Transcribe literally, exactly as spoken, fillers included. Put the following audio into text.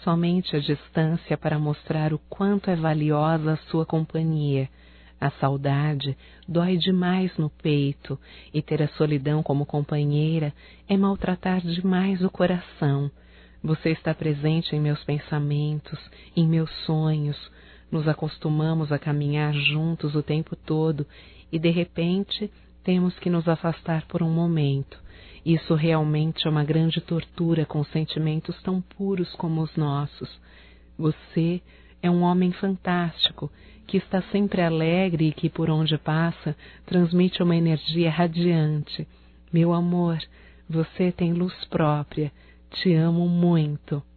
somente a distância para mostrar o quanto é valiosa a sua companhia. A saudade dói demais no peito, e ter a solidão como companheira é maltratar demais o coração. Você está presente em meus pensamentos, em meus sonhos. Nos acostumamos a caminhar juntos o tempo todo e, de repente, temos que nos afastar por um momento. Isso realmente é uma grande tortura com sentimentos tão puros como os nossos. Você é um homem fantástico, que está sempre alegre e que, por onde passa, transmite uma energia radiante. Meu amor, você tem luz própria. Te amo muito.